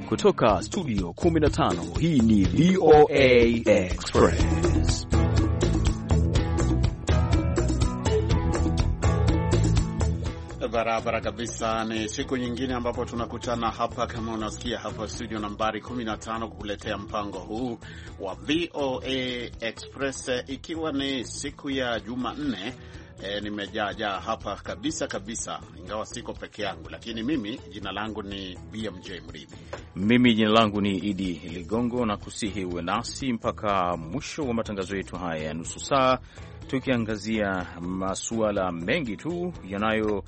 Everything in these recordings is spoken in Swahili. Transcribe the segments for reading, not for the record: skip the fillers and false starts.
Kutoka studio 15, hii ni VOA Express. Barabara kabisa, ni siku nyingine ambapo tunakutana hapa, kama unasikia hapa studio nambari 15, kukuletea mpango huu wa VOA Express, ikiwa ni siku ya Jumanne. Nimejaa hapa kabisa, ingawa siko peke yangu, lakini mimi jina langu ni BMJ Mridhi. Mimi jina langu ni Idi Ligongo, na kusihi uwe nasi mpaka mwisho wa matangazo yetu haya ya nusu saa, tukiangazia masuala mengi tu yanayo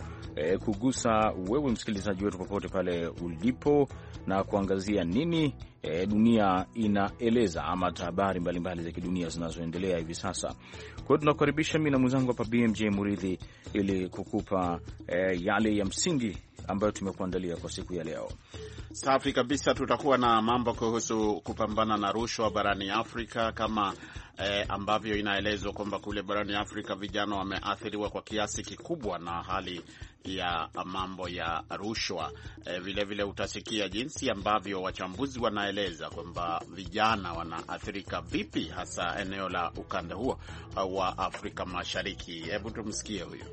kugusa wewe msikilizaji wetu popote pale ulipo, na kuangazia nini dunia inaeleza, ama habari mbalimbali za kidunia zinazoendelea hivi sasa. Kwa hiyo tunakukaribisha mimi na mwenzangu hapa BMJ Muridhi ili kukupa yale ya msingi ambayo tumekuandalia kwa siku ya leo. Safi kabisa, tutakuwa na mambo kuhusu kupambana na rushwa barani Afrika, kama ambavyo inaelezwa kwamba kule barani Afrika vijana wameathiriwa kwa kiasi kikubwa na hali ya mambo ya rushwa. Vile utasikia jinsi ambavyo wachambuzi wanaeleza kwamba vijana wanaathirika vipi, hasa eneo la ukanda huo wa Afrika Mashariki. Hebu tumsikie huyo.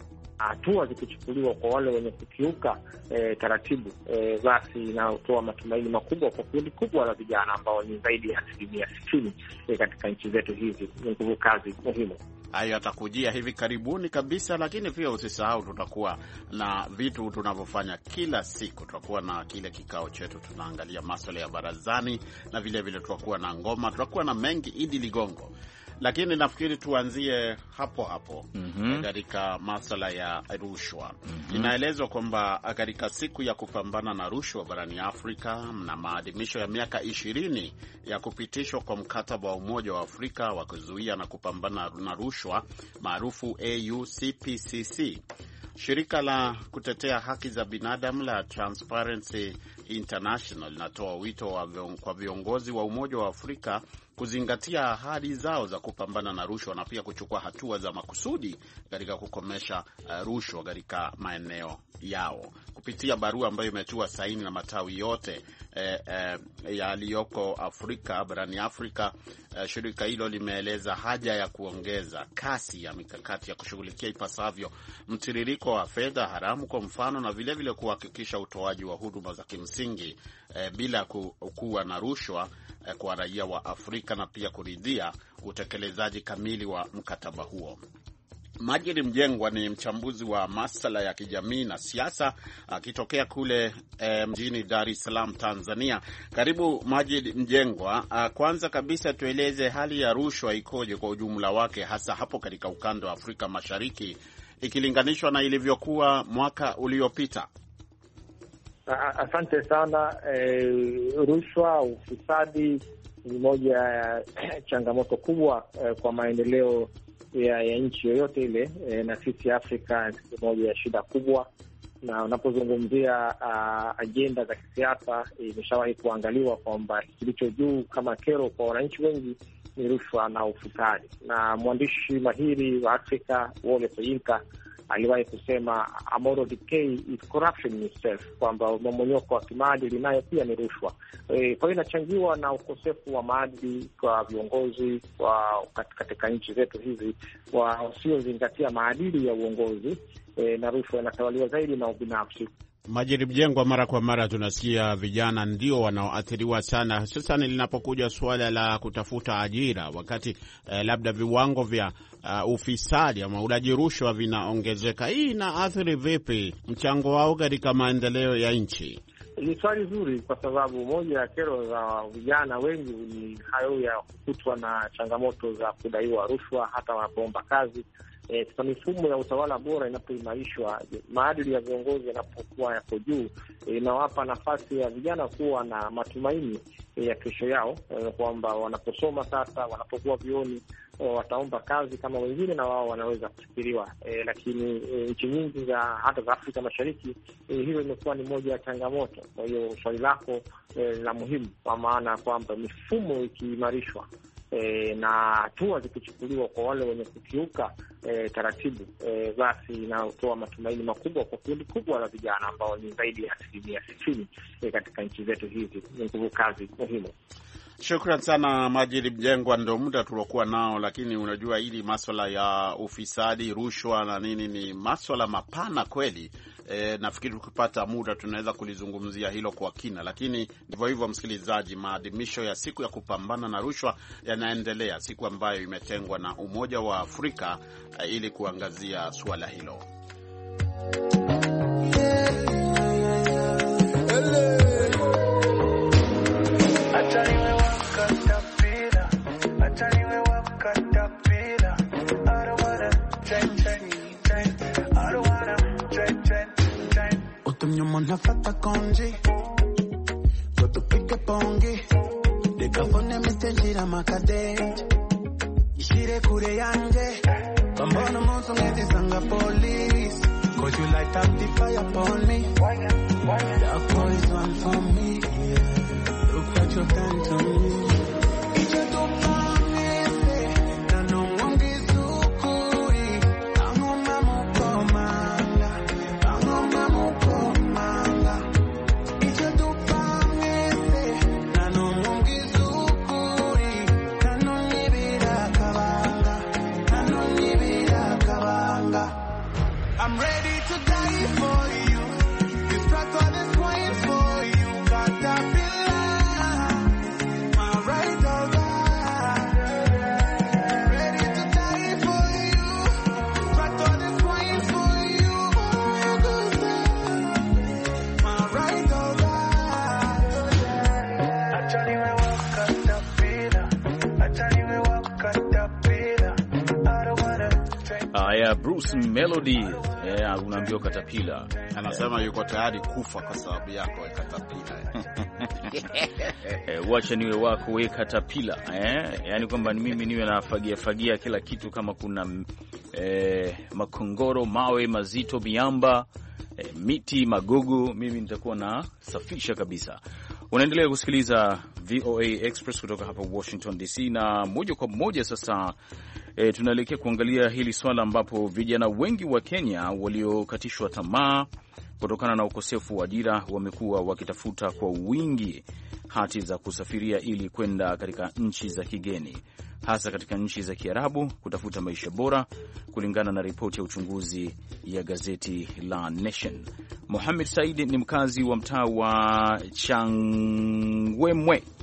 Hatua zikichukuliwa kwa wale wenye kukiuka taratibu, basi inatoa matumaini makubwa kwa kundi kubwa la vijana ambao ni zaidi ya 60% katika nchi zetu hizi. Ni nguvu kazi muhimu. Hayo atakujia hivi karibuni kabisa, lakini pia usisahau tutakuwa na vitu tunavyofanya kila siku. Tutakuwa na kile kikao chetu, tunaangalia masuala ya barazani, na vile tutakuwa na ngoma, tutakuwa na mengi, Idi Ligongo. Lakini nafikiri tuanzie hapo katika masuala ya rushwa. Inaelezwa kwamba katika siku ya kupambana na rushwa barani Afrika na maadhimisho ya miaka 20 ya kupitishwa kwa mkataba wa Umoja wa Afrika wa kuzuia na kupambana na rushwa maarufu AUCPCC, shirika la kutetea haki za binadamu la Transparency International linatoa wito kwa viongozi wa Umoja wa Afrika kuzingatia ahadi zao za kupambana na rushwa na pia kuchukua hatua za makusudi katika kukomesha rushwa katika maeneo yao. Kupitia barua ambayo imetiwa saini na matawi yote yaliyoko Afrika, barani Afrika, shirika hilo limeeleza haja ya kuongeza kasi ya mikakati ya kushughulikia ipasavyo mtiririko wa fedha haramu, kwa mfano, na vile kuhakikisha utoaji wa huduma za kimsingi bila kuwa na rushwa kwa raia wa Afrika, na pia kuridhia utekelezaji kamili wa mkataba huo. Majid Mjengwa ni mchambuzi wa masuala ya kijamii na siasa, akitokea kule mjini Dar es Salaam, Tanzania. Karibu Majid Mjengwa. Kwanza kabisa tueleze hali ya rushwa ikoje kwa ujumla wake, hasa hapo katika ukanda wa Afrika Mashariki ikilinganishwa na ilivyokuwa mwaka uliopita. Asante sana. Rushwa, ufisadi ni moja ya changamoto kubwa kwa maendeleo ya nchi yoyote ile, na sisi Afrika ni moja ya shida kubwa. Na unapozungumzia ajenda za kisiasa, imeshawahi kuangaliwa kwamba kilicho juu kama kero kwa wananchi wengi ni rushwa na ufisadi. Na mwandishi mahiri wa Afrika Wole Soyinka aliwahi kusema a moral decay is corruption itself, kwamba mmomonyoko wa kimaadili nayo pia ni rushwa. Kwa hiyo inachangiwa na ukosefu wa maadili kwa viongozi katika nchi zetu hizi, wasiozingatia maadili ya uongozi, na rushwa inatawaliwa zaidi na ubinafsi. Majid Mjengwa, mara kwa mara tunasikia vijana ndio wanaoathiriwa sana, hususan linapokuja suala la kutafuta ajira, wakati labda viwango vya ufisadi ama ulaji rushwa vinaongezeka. Hii inaathiri vipi mchango wao katika maendeleo ya nchi? Ni swali zuri, kwa sababu moja ya kero za vijana wengi ni hayo ya kukutwa na changamoto za kudaiwa rushwa hata wanapoomba kazi. Sasa mifumo ya utawala bora inapoimarishwa, maadili ya viongozi yanapokuwa yako juu, inawapa nafasi ya vijana kuwa na matumaini ya kesho yao, kwamba wanaposoma sasa, wanapokuwa vioni, wataomba kazi kama wengine na wao wanaweza kufikiriwa. Lakini nchi nyingi hata za Afrika Mashariki, hiyo imekuwa ni moja ya changamoto. Kwa hiyo swali lako la muhimu, kwa maana kwamba mifumo ikiimarishwa, na hatua zikichukuliwa kwa wale wenye kukiuka taratibu, basi inatoa matumaini makubwa kwa kundi kubwa la vijana ambao ni zaidi ya 60% katika nchi zetu hizi. Ni nguvu kazi muhimu. Shukran sana Majid Mjengwa, ndio muda tuliokuwa nao, lakini unajua hili masuala ya ufisadi, rushwa na nini ni masuala mapana kweli. Nafikiri tukipata muda tunaweza kulizungumzia hilo kwa kina, lakini ndivyo hivyo msikilizaji, maadhimisho ya siku ya kupambana na rushwa yanaendelea, siku ambayo imetengwa na Umoja wa Afrika ili kuangazia suala hilo. Nafata konji Goto pike pongi Dekafone mistenjira makadeji Ishire kure yanje Bambono monso ngeti sanga police Cause you light up the fire upon me That boy's one for me, yeah. Look what you've done to me. I'm ready to die for you. This track on this point for you. Got that my right over. Ready to die for you. Track on this point for you. My right over. I tell you I walk at the pillar. I tell you I walk at the pillar. I don't wanna take. Aya, Bruce Melody. Unaambiwa Katapila anasema yuko tayari kufa kwa sababu yako Katapila. Wacha niwe wako we Katapila. Yaani kwamba mimi niwe nafagia kila kitu, kama kuna makongoro, mawe mazito, miamba, miti, magogo, mimi nitakuwa na safisha kabisa. Unaendelea kusikiliza VOA Express kutoka hapa Washington DC, na moja kwa moja sasa tunaelekea kuangalia hili swala ambapo vijana wengi wa Kenya waliokatishwa tamaa kutokana na ukosefu wa ajira wamekuwa wakitafuta kwa wingi hati za kusafiria ili kwenda katika nchi za kigeni, hasa katika nchi za Kiarabu kutafuta maisha bora, kulingana na ripoti ya uchunguzi ya gazeti la Nation. Mohamed Said ni mkazi wa mtaa wa Changwemwe.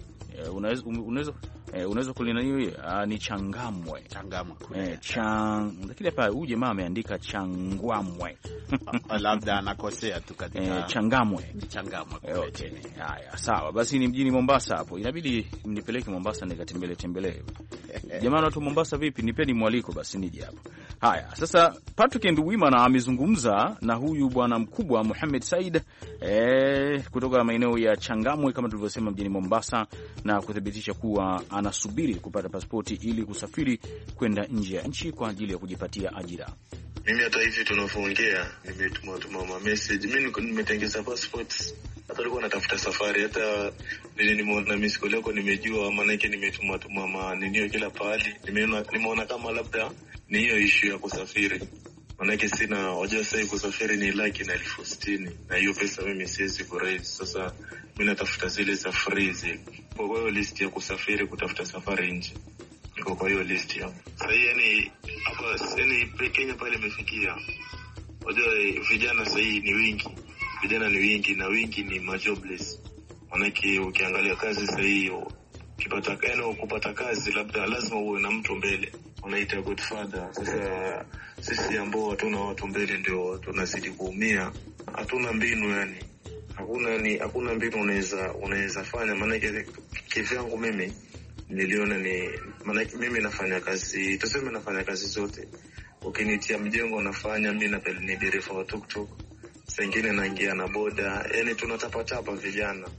Unaweza kulina hiyo ni Changamwe. Lakini hapa huyu jamaa ameandika Changwamwe. Labda anakosea tu katika Changamwe. Okay. Haya, sawa. Basi ni mjini Mombasa hapo. Inabidi mnipeleke Mombasa nikatembelee. Jamani watu Mombasa vipi? Nipeni mwaliko basi nije hapo. Haya, sasa Patrick Nduwimana amezungumza na huyu bwana mkubwa Mohamed Said kutoka maeneo ya Changamwe kama tulivyosema mjini Mombasa, na kuthibitisha kuwa anasubiri kupata pasipoti ili kusafiri kwenda nje ya nchi kwa ajili ya kujipatia ajira. Mimi hata hivi tunapoongea nimetuma message, mimi nimetengeza passport. Hata nilikuwa natafuta safari, hata vile nimeona miss call yako nimejua, maana yake nimetuma ninio kila pahali. Nimeona kama labda ni hiyo issue ya kusafiri. Maana yake sina hoja sasa kusafiri ni laki na 60,000 na hiyo pesa mimi siwezi kuraise. Sasa mimi natafuta zile za free zile. Kwa hiyo list ya kusafiri kutafuta safari nje niko kwa hiyo list hapo. Sasa yani hapa Kenya pale imefikia. Hoja vijana sasa ni wingi. Vijana ni wingi na wingi ni majobless. Maana yake ukiangalia kazi sasa hiyo kupata kazi labda lazima uwe na mtu mbele. Unaita godfather. Sasa sisi ambao hatuna watu mbele ndio tunazidi kuumia. Hatuna mbinu yani. Hakuna mbinu unaweza fanya. Maana kivyangu mimi niliona maana mimi nafanya kazi, tuseme nafanya kazi zote. Ukinitia mjengo nafanya, mimi ni dereva wa tuktuk. Sengine naingia na boda. Yani tunatapatapa vijana.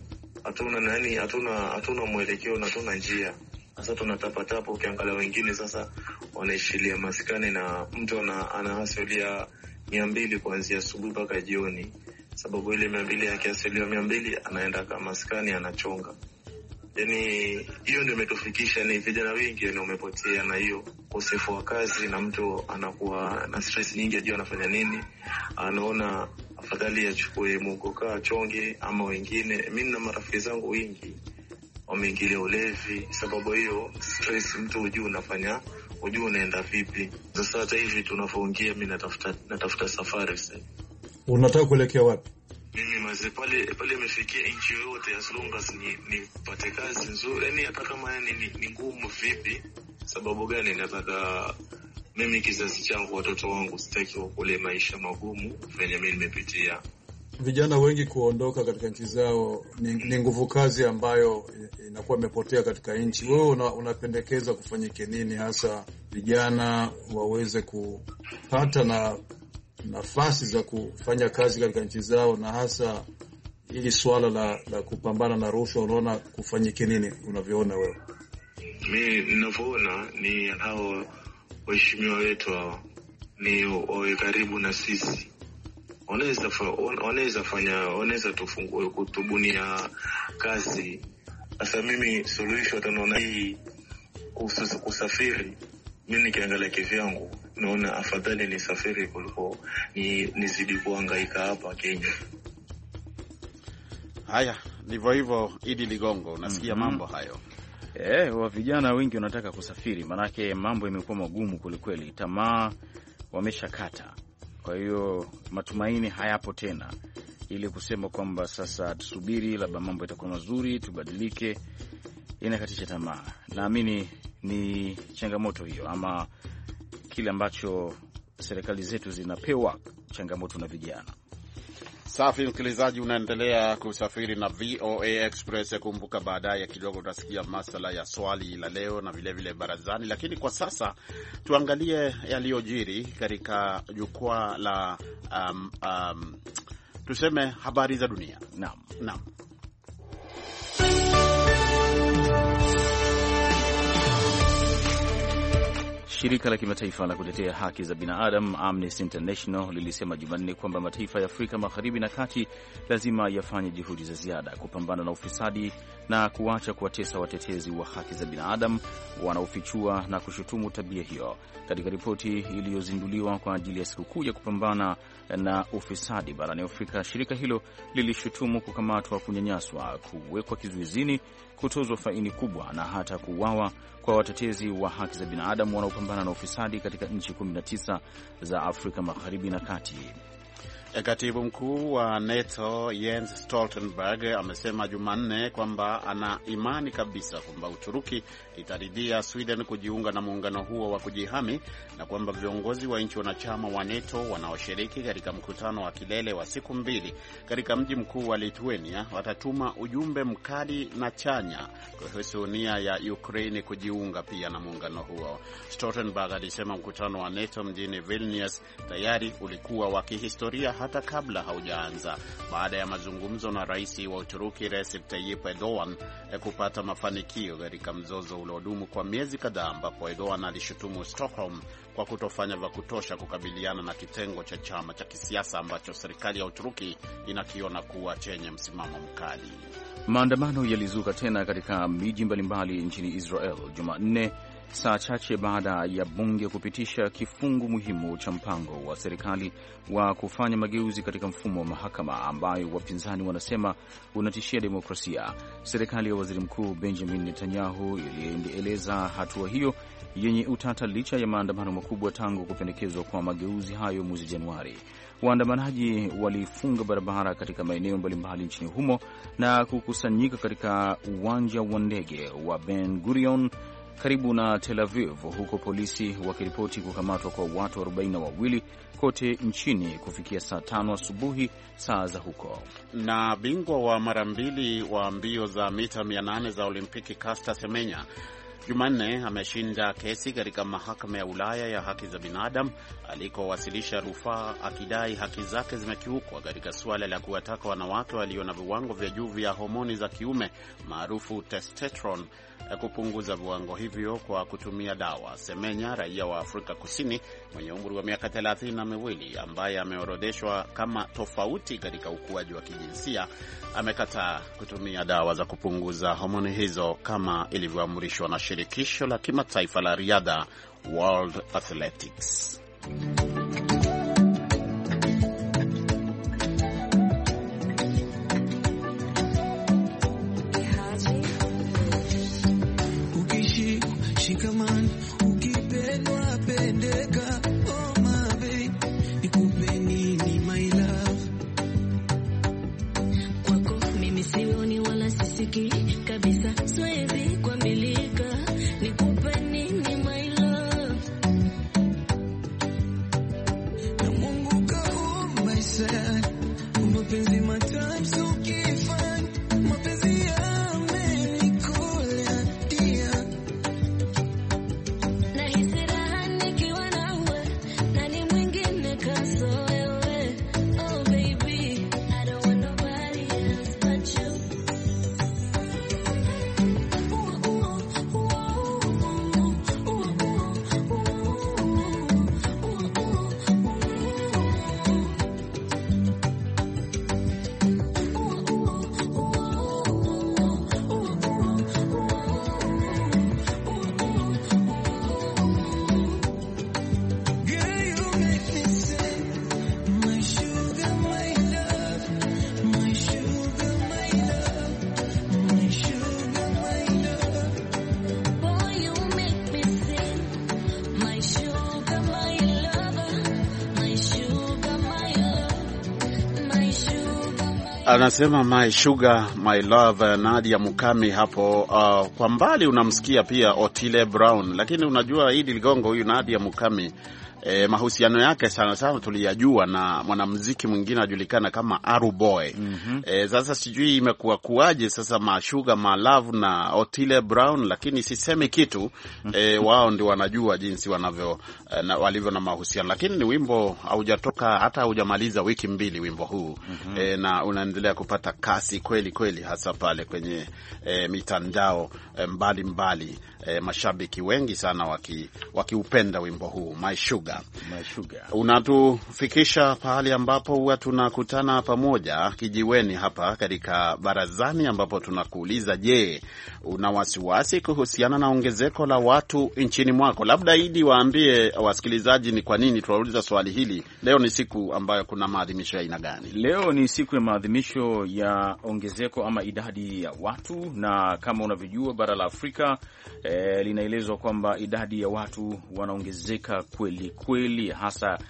Hatuna mwelekeo na hatuna njia. Sasa tunatapatapa, ukiangalia wengine sasa wanaishilia maskani na mtu anahasilia 200 kuanzia asubuhi mpaka jioni. Sababu ile 200 yake asilia 200 anaenda kama maskani anachonga. Yani hiyo ndio imetufikisha, ni vijana wengi yani wamepotea na hiyo ukosefu wa kazi, na mtu anakuwa na stress nyingi, ajua anafanya nini, anaona afadhali achukue mugoka chonge ama wengine. Mimi na marafiki zangu wengi wameingilia ulevi sababu hiyo stress, mtu hujui unafanya, hujui unaenda vipi. Sasa hata hivi tunavyoongea mimi natafuta safari sasa. Unataka kuelekea wapi? Mimi maze pale imefikia nchi yote as long as nipate kazi nzuri, yani hata kama ni ngumu vipi. Sababu gani? Nataka mimi kizazi changu, watoto wangu sitaki wakule maisha magumu venye mimi nimepitia. Vijana wengi kuondoka katika nchi zao ni nguvu kazi ambayo inakuwa imepotea katika nchi. Wewe unapendekeza kufanyike nini hasa vijana waweze kupata na nafasi za kufanya kazi katika nchi zao, na hasa ili swala la kupambana na rushwa, unaona kufanyike nini unavyoona wewe? Mimi ninavyoona ni hao waheshimiwa wetu hao ni wawe karibu na sisi. Wanaweza tufungue kutubunia kazi. Sasa mimi suluhisho tunaona hii kusafiri. Mimi nikiangalia kivyangu naona afadhali nisafiri kuliko nizidi kuhangaika hapa Kenya. Haya, ndivyo hivyo Idi Ligongo, unasikia mambo hayo. Wa vijana wengi wanataka kusafiri, manake mambo yamekuwa magumu kweli, tamaa wameshakata. Kwa hiyo matumaini hayapo tena, ili kusema kwamba sasa tusubiri labda mambo yatakuwa mazuri tubadilike, inakatisha tamaa. Naamini ni changamoto hiyo, ama kile ambacho serikali zetu zinapewa changamoto na vijana. Safi msikilizaji, unaendelea kusafiri na VOA Express. Kumbuka baadaye kidogo utasikia masuala ya swali la leo na vile barazani, lakini kwa sasa tuangalie yaliyojiri katika jukwaa la tuseme habari za dunia. Naam. Shirika la kimataifa la kutetea haki za binadamu Amnesty International lilisema Jumanne kwamba mataifa ya Afrika Magharibi na Kati lazima yafanye juhudi za ziada kupambana na ufisadi na kuacha kuwatesa watetezi wa haki za binadamu wanaofichua na kushutumu tabia hiyo. Katika ripoti iliyozinduliwa kwa ajili ya sikukuu ya kupambana na ufisadi barani Afrika, shirika hilo lilishutumu kukamatwa, kunyanyaswa, kuwekwa kizuizini, kutozwa faini kubwa na hata kuuawa kwa watetezi wa haki za binadamu wanaopambana na ufisadi katika nchi 19 za Afrika Magharibi na Kati. Katibu mkuu wa NATO Jens Stoltenberg amesema Jumanne kwamba ana imani kabisa kwamba Uturuki itaridhia Sweden kujiunga na muungano huo wa kujihami, na kwamba viongozi wa nchi wanachama wa NATO wanaoshiriki katika mkutano wa kilele wa siku 2 katika mji mkuu wa Lithuania watatuma ujumbe mkali na chanya kuhusu nia ya Ukraine kujiunga pia na muungano huo. Stoltenberg alisema mkutano wa NATO mjini Vilnius tayari ulikuwa wa kihistoria hata kabla haujaanza, baada ya mazungumzo na rais wa Uturuki Recep Tayyip Erdogan kupata mafanikio katika mzozo uliodumu kwa miezi kadhaa, ambapo Erdogan alishutumu Stockholm kwa kutofanya vya kutosha kukabiliana na kitengo cha chama cha kisiasa ambacho serikali ya Uturuki inakiona kuwa chenye msimamo mkali. Maandamano yalizuka tena katika miji mbalimbali nchini Israel Jumanne, saa chache baada ya bunge kupitisha kifungu muhimu cha mpango wa serikali wa kufanya mageuzi katika mfumo wa mahakama ambayo wapinzani wanasema unatishia demokrasia. Serikali ya Waziri Mkuu Benjamin Netanyahu ilieleza hatua hiyo yenye utata licha ya maandamano makubwa tangu kupendekezwa kwa mageuzi hayo mwezi Januari. Waandamanaji walifunga barabara katika maeneo mbalimbali nchini humo na kukusanyika katika uwanja wa ndege wa Ben Gurion karibu na Tel Aviv, huko polisi wakiripoti kukamatwa kwa watu 42 kote nchini kufikia saa 5 asubuhi saa za huko. Na bingwa wa mara 2 wa mbio za mita 800 za Olimpiki Caster Semenya Jumanne ameshinda kesi katika mahakama ya Ulaya ya haki za binadamu alikowasilisha rufaa akidai haki zake zimekiukwa katika suala la kuwataka wanawake walio na viwango vya juu vya homoni za kiume maarufu testosterone kupunguza viwango hivyo kwa kutumia dawa. Semenya, raia wa Afrika Kusini mwenye umri wa miaka 32 ambaye ameorodheshwa kama tofauti katika ukuaji wa kijinsia, amekataa kutumia dawa za kupunguza homoni hizo kama ilivyoamrishwa na shirikisho la kimataifa la riadha World Athletics. Anasema my sugar my love, Nadia Mukami hapo. Kwa mbali unamsikia pia Otile Brown, lakini unajua Idi Ligongo, huyu Nadia Mukami mahusiano yake sana sana tuliyajua na mwanamuziki mwingine ajulikana kama Aru Boy. Sasa sijui imekuwa kuaje sasa Mashuga Malavu na Otile Brown, lakini sisemi kitu. Wao ndio wanajua jinsi walivyo na mahusiano, lakini ni wimbo haujatoka hata haujamaliza wiki mbili wimbo huu. Na unaendelea kupata kasi kweli kweli, hasa pale kwenye mitandao mbalimbali. Mashabiki wengi sana wakiupenda wimbo huu My Sugar. Unatufikisha pahali ambapo huwa tunakutana pamoja kijiweni hapa katika barazani, ambapo tunakuuliza, je, una wasiwasi kuhusiana na ongezeko la watu nchini mwako? Labda Idi waambie wasikilizaji ni kwa nini tunauliza swali hili. Leo ni siku ambayo kuna maadhimisho ya aina gani? Leo ni siku ya maadhimisho ya ongezeko ama idadi ya watu, na kama unavyojua bara la Afrika linaelezwa kwamba idadi ya watu wanaongezeka kweli kweli, hasa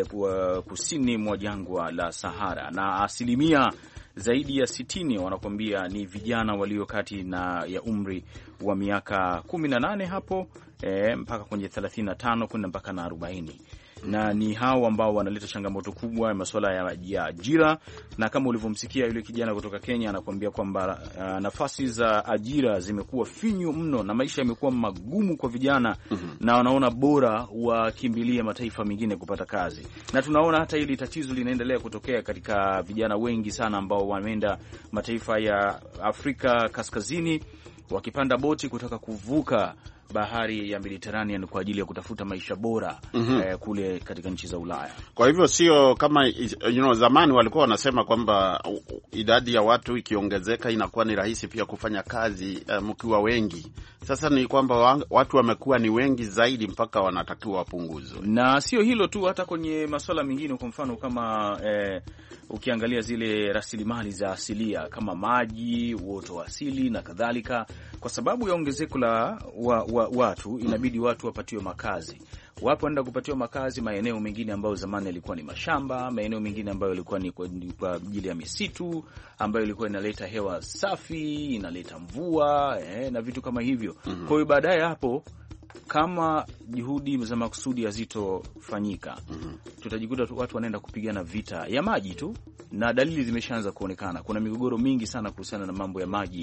kusini mwa jangwa la Sahara, na asilimia zaidi ya 60 wanakuambia ni vijana walio kati na ya umri wa miaka 18 hapo mpaka kwenye 35 kwenda mpaka na 40. Na ni hao ambao wanaleta changamoto kubwa ya masuala ya ajira, na kama ulivyomsikia yule kijana kutoka Kenya anakuambia kwamba nafasi za ajira zimekuwa finyu mno na maisha yamekuwa magumu kwa vijana, na wanaona bora wakimbilie mataifa mengine kupata kazi. Na tunaona hata hili tatizo linaendelea kutokea katika vijana wengi sana ambao wameenda mataifa ya Afrika Kaskazini wakipanda boti kutaka kuvuka bahari ya Mediterranean kwa ajili ya kutafuta maisha bora kule katika nchi za Ulaya. Kwa hivyo sio kama zamani walikuwa wanasema kwamba idadi ya watu ikiongezeka inakuwa ni rahisi pia kufanya kazi mkiwa wengi. Sasa ni kwamba watu wamekuwa ni wengi zaidi mpaka wanatakiwa wapunguzwe. Na sio hilo tu, hata kwenye masuala mengine, kwa mfano kama ukiangalia zile rasilimali za asilia kama maji, uoto wa asili na kadhalika, kwa sababu ya ongezeko la watu inabidi watu wapatiwe makazi. Wapo wanaenda kupatiwa makazi maeneo mengine ambayo zamani yalikuwa ni mashamba, maeneo mengine ambayo yalikuwa ni kwa ajili ya misitu ambayo ilikuwa inaleta hewa safi, inaleta mvua na vitu kama hivyo. Kwa hiyo baadaye hapo, kama juhudi za makusudi hazitofanyika, tutajikuta watu wanaenda kupigana vita ya maji tu, na dalili zimeshaanza kuonekana. Kuna migogoro mingi sana kuhusiana na mambo ya maji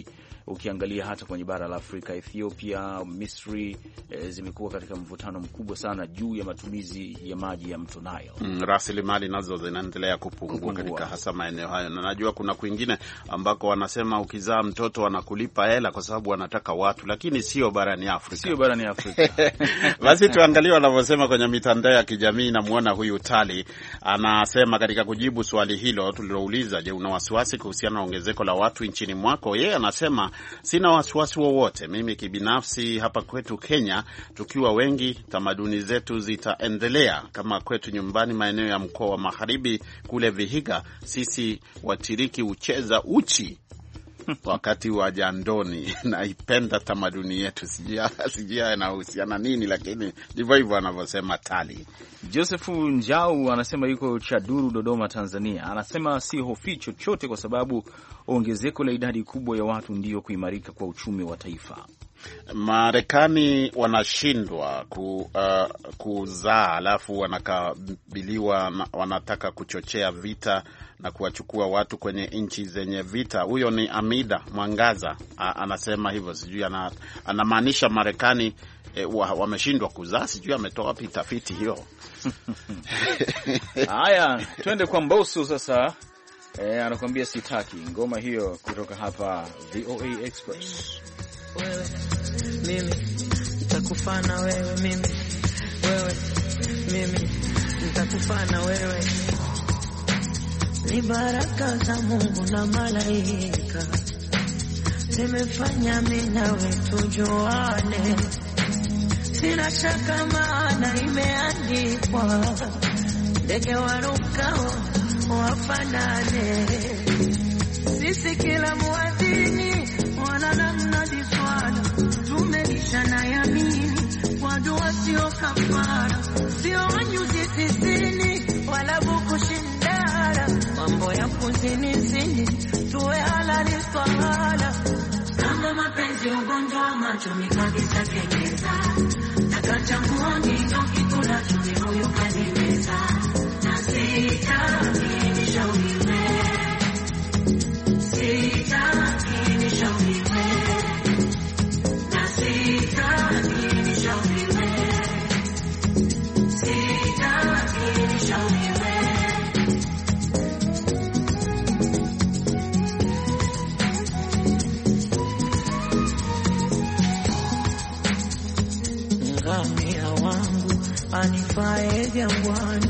ukiangalia hata kwenye bara la Afrika, Ethiopia, Misri zimekuwa katika mvutano mkubwa sana juu ya matumizi ya maji ya mto Nile. Rasilimali nazo zinaendelea kupungua katika hasa maeneo hayo, na najua kuna kwingine ambako wanasema ukizaa mtoto wanakulipa hela kwa sababu wanataka watu, lakini sio barani Afrika. Basi tuangalie wanavyosema kwenye mitandao ya kijamii. Namuona huyu Tali anasema katika kujibu swali hilo tulilouliza, je, una wasiwasi kuhusiana na ongezeko la watu nchini mwako? Yeye anasema sina wasiwasi wowote. Mimi kibinafsi, hapa kwetu Kenya tukiwa wengi, tamaduni zetu zitaendelea. Kama kwetu nyumbani maeneo ya mkoa wa Magharibi kule Vihiga, sisi Watiriki ucheza uchi wakati wa jandoni. Naipenda tamaduni yetu, sijia inahusiana nini, lakini ndivyo hivyo anavyosema Tali. Joseph Njau anasema yuko Chaduru, Dodoma, Tanzania. Anasema si hofi chochote kwa sababu ongezeko la idadi kubwa ya watu ndiyo kuimarika kwa uchumi wa taifa. Marekani wanashindwa kuzaa, alafu wanataka kuchochea vita na kuwachukua watu kwenye nchi zenye vita. Huyo ni Amida Mwangaza anasema hivyo, sijui anamaanisha Marekani wameshindwa kuzaa, sijui ametoa wapi tafiti hiyo. Haya, twende kwa Mbosso sasa. Anakuambia sitaki. Ngoma hiyo kutoka hapa VOA Express. Wewe mimi nitakufana wewe, mimi wewe mimi nitakufana wewe. Ni baraka za Mungu na malaika zimefanya mimi nawe tujuane. Sina shaka maana imeandikwa, ndege warukao wafanane. Sisi kila muadhini wala namna diswala, tumelishana yamini kwa dua sio kafara, sio wanyuzi tisini wala bukushindara. Mambo ya kuzini tuwe halali swala. Kama mapenzi ugonjwa macho mikabisa kengeza, takachanguoni tokikula chumi huyu kanimeza. Na sitaki nishauriwe, sitaki nishauriwe, na sitaki nishauriwe, sitaki nishauriwe. Ngamia wangu anifae jangwani,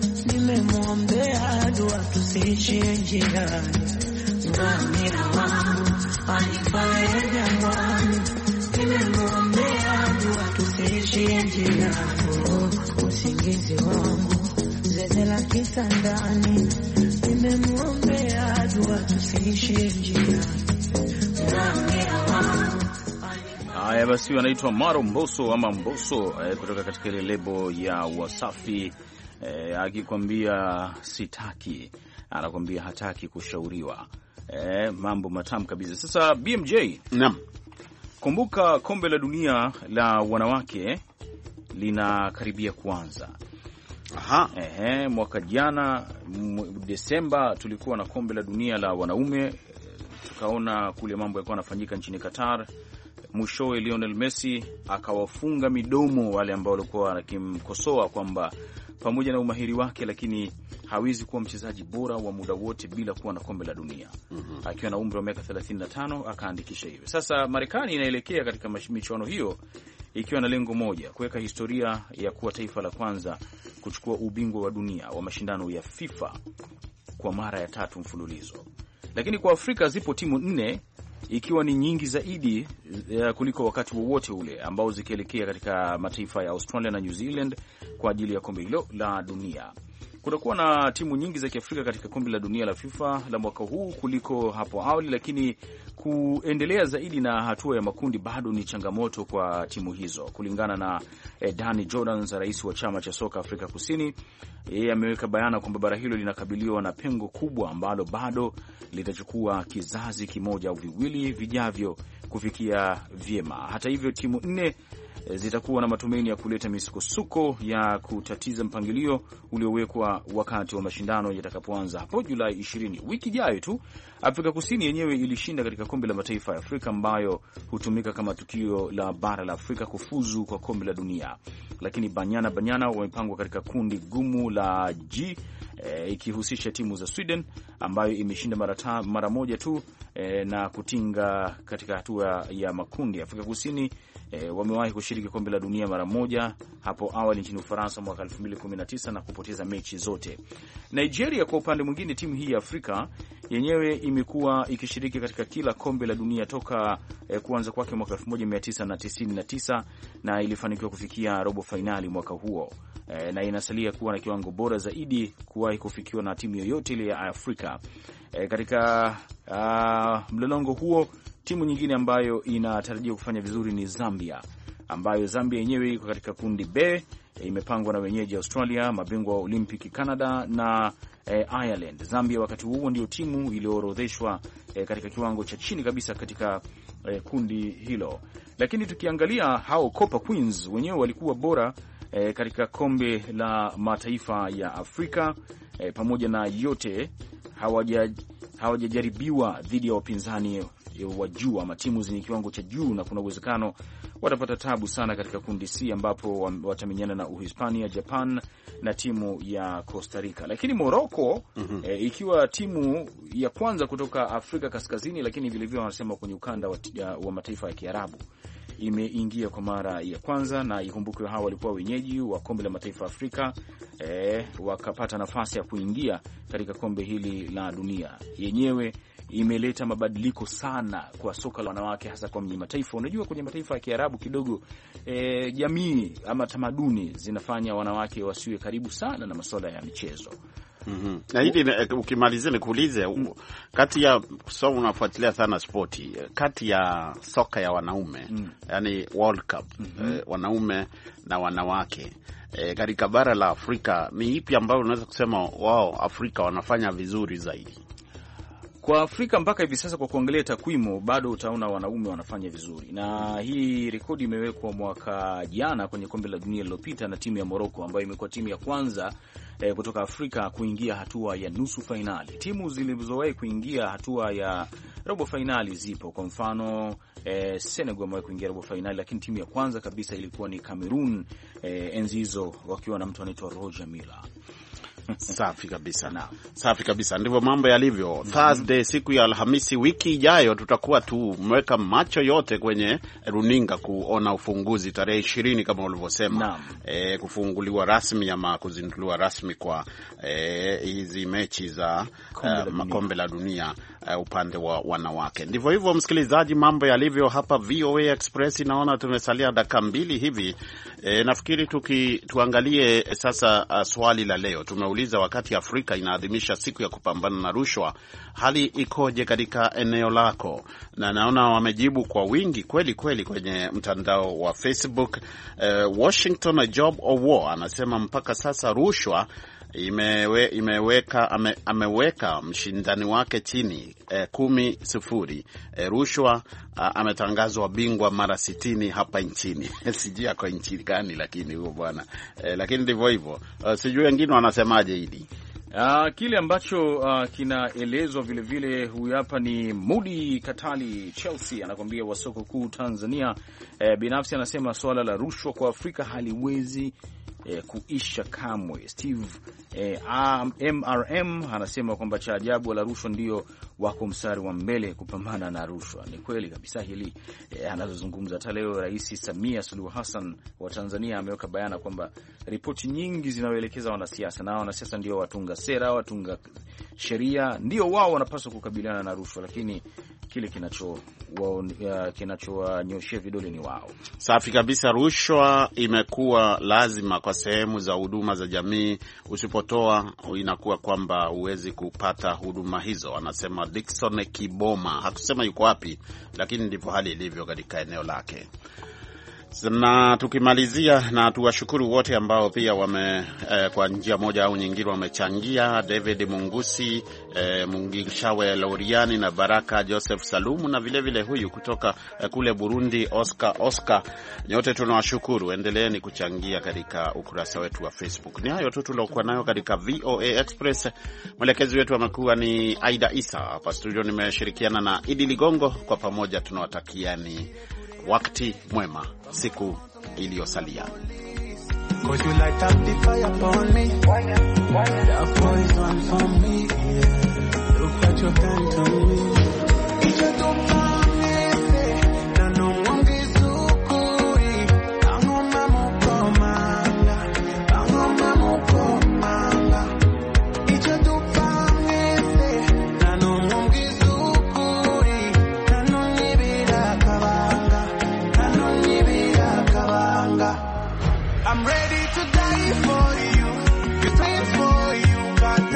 nimemwombea dua tusiishie njiani. Ngamia wangu anifae jangwani, nimemwombea dua tusiishie njiani. Usingizi wangu zeze la kitandani, nimemwombea dua tusiishie njiani. Ngamia wangu. Haya basi, anaitwa Maro Mbosso ama Mbosso kutoka katika ile lebo ya Wasafi, akikwambia sitaki, anakwambia hataki kushauriwa. Mambo matamu kabisa. Sasa BMJ, naam, kumbuka kombe la dunia la wanawake linakaribia kuanza. Aha. Mwaka jana Desemba tulikuwa na kombe la dunia la wanaume, tukaona kule mambo yalikuwa yanafanyika nchini Qatar. Mwishowe Lionel Messi akawafunga midomo wale ambao walikuwa wakimkosoa kwamba pamoja na umahiri wake, lakini hawezi kuwa mchezaji bora wa muda wote bila kuwa na kombe la dunia. Akiwa na umri wa miaka 35 akaandikisha hivyo. Sasa Marekani inaelekea katika michuano hiyo ikiwa na lengo moja, kuweka historia ya kuwa taifa la kwanza kuchukua ubingwa wa dunia wa mashindano ya FIFA kwa mara ya 3 mfululizo. Lakini kwa Afrika zipo timu 4, ikiwa ni nyingi zaidi kuliko wakati wowote ule, ambao zikielekea katika mataifa ya Australia na New Zealand kwa ajili ya kombe hilo la dunia. Kutakuwa na timu nyingi za Kiafrika katika kombe la dunia la FIFA la mwaka huu kuliko hapo awali, lakini kuendelea zaidi na hatua ya makundi bado ni changamoto kwa timu hizo. Kulingana na Danny Jordan, rais wa chama cha soka Afrika Kusini, yeye ameweka bayana kwamba bara hilo linakabiliwa na pengo kubwa ambalo bado litachukua kizazi kimoja au viwili vijavyo kufikia vyema. Hata hivyo, timu 4 zitakuwa na matumaini ya kuleta misukosuko ya kutatiza mpangilio uliowekwa wakati wa mashindano yatakapoanza hapo Julai 20. Wiki ijayo tu, Afrika Kusini yenyewe ilishinda katika kombe la mataifa ya Afrika ambayo hutumika kama tukio la bara la Afrika kufuzu kwa kombe la dunia. Lakini Banyana wamepangwa katika kundi gumu la G, ikihusisha timu za Sweden ambayo imeshinda mara moja tu na kutinga katika hatua ya makundi. Afrika Kusini wamewahi kushiriki kombe la dunia mara moja hapo awali nchini Ufaransa mwaka 2019 na kupoteza mechi zote. Nigeria kwa upande mwingine, timu hii ya Afrika yenyewe imekuwa ikishiriki katika kila kombe la dunia toka kuanza kwake mwaka 1999 na ilifanikiwa kufikia robo fainali mwaka huo, na inasalia kuwa na kiwango bora zaidi kuwahi kufikiwa na timu yoyote ile ya Afrika. Katika mlolongo huo, timu nyingine ambayo inatarajia kufanya vizuri ni Zambia, ambayo Zambia yenyewe iko katika kundi B, imepangwa na wenyeji Australia, mabingwa wa Olympic Canada na Ireland. Zambia wakati huo ndio timu iliyoorodheshwa katika kiwango cha chini kabisa katika kundi hilo. Lakini tukiangalia hao Copa Queens wenyewe walikuwa bora katika kombe la mataifa ya Afrika, pamoja na yote hawajajaribiwa dhidi ya wapinzani wa juu ama timu zenye kiwango cha juu, na kuna uwezekano watapata tabu sana katika kundi C ambapo watamenyana na Uhispania, Japan na timu ya Costa Rica. Lakini Morocco ikiwa timu ya kwanza kutoka Afrika Kaskazini, lakini vilevile wanasema kwenye ukanda wa mataifa ya Kiarabu, imeingia kwa mara ya kwanza, na ikumbuke hawa walikuwa wenyeji wa kombe la mataifa Afrika, wakapata nafasi ya kuingia katika kombe hili la dunia. Yenyewe imeleta mabadiliko sana kwa soka la wanawake, hasa kwa mataifa. Unajua kwenye mataifa ya Kiarabu kidogo jamii ama tamaduni zinafanya wanawake wasiwe karibu sana na masuala ya michezo. Na hivi ukimalizia nikuulize, kati ya unafuatilia sana spoti, kati ya soka ya wanaume yani World Cup, wanaume na wanawake katika bara la Afrika, ni ipi ambayo unaweza kusema wao Afrika wanafanya vizuri zaidi? Kwa Afrika mpaka hivi sasa, kwa kuangalia takwimu, bado utaona wanaume wanafanya vizuri, na hii rekodi imewekwa mwaka jana kwenye kombe la dunia lililopita na timu ya Morocco, ambayo imekuwa timu ya kwanza kutoka Afrika kuingia hatua ya nusu fainali. Timu zilizowahi kuingia hatua ya robo fainali zipo, kwa mfano Senegal wamewahi kuingia robo fainali, lakini timu ya kwanza kabisa ilikuwa ni Cameroon enzi hizo wakiwa na mtu anaitwa Roger Milla. Safi kabisa. Safi kabisa. Ndivyo mambo yalivyo. Thursday, siku ya Alhamisi wiki ijayo, tutakuwa tumeweka macho yote kwenye runinga kuona ufunguzi tarehe 20 kama ulivyosema, kufunguliwa rasmi ama kuzinduliwa rasmi kwa hizi mechi za kombe la dunia upande wa wanawake. Ndivyo hivyo, msikilizaji, mambo yalivyo hapa VOA Express. Naona tumesalia dakika 2 hivi. Nafikiri tuangalie sasa swali la leo. Tumeuliza, wakati Afrika inaadhimisha siku ya kupambana na rushwa, hali ikoje katika eneo lako? Na naona wamejibu kwa wingi kweli kweli kwenye mtandao wa Facebook. Washington Job Owo anasema mpaka sasa rushwa ameweka mshindani wake chini 10-0. Rushwa ametangazwa bingwa mara 60 hapa nchini. Sijui yako nchi gani, lakini huo bwana, lakini ndivyo hivyo. Sijui wengine wanasemaje hili. Kile ambacho kinaelezwa vile vile, huyu hapa ni Mudi Katali Chelsea, anakuambia wa soko kuu Tanzania. Binafsi anasema swala la rushwa kwa Afrika haliwezi kuisha kamwe. Steve MRM anasema kwamba cha ajabu wala rushwa ndio wako mstari wa mbele kupambana na rushwa. Ni kweli kabisa hili anazozungumza. Hata leo Rais Samia Suluhu Hassan wa Tanzania ameweka bayana kwamba ripoti nyingi zinazoelekeza wanasiasa, na wanasiasa ndio watunga sera, watunga sheria, ndio wao wanapaswa kukabiliana na rushwa, lakini kile kinachonyoshia vidole ni wao. Safi kabisa. Rushwa imekuwa lazima kwa sehemu za huduma za jamii. Usipotoa inakuwa kwamba huwezi kupata huduma hizo, anasema Dickson Kiboma. Hakusema yuko wapi, lakini ndivyo hali ilivyo katika eneo lake. Na tukimalizia na tuwashukuru wote ambao pia kwa njia moja au nyingine wamechangia: David Mungusi, Mungishawe Lauriani na Baraka Joseph Salumu, na vile huyu kutoka kule Burundi Oscar. Nyote tunawashukuru, endeleeni kuchangia katika ukurasa wetu wa Facebook. Ni hayo tu tuliokuwa nayo katika VOA Express. Mwelekezi wetu amekuwa ni Aida Isa. Hapa studio nimeshirikiana na Idi Ligongo. Kwa pamoja tunawatakieni wakati mwema siku iliyosalia. Icho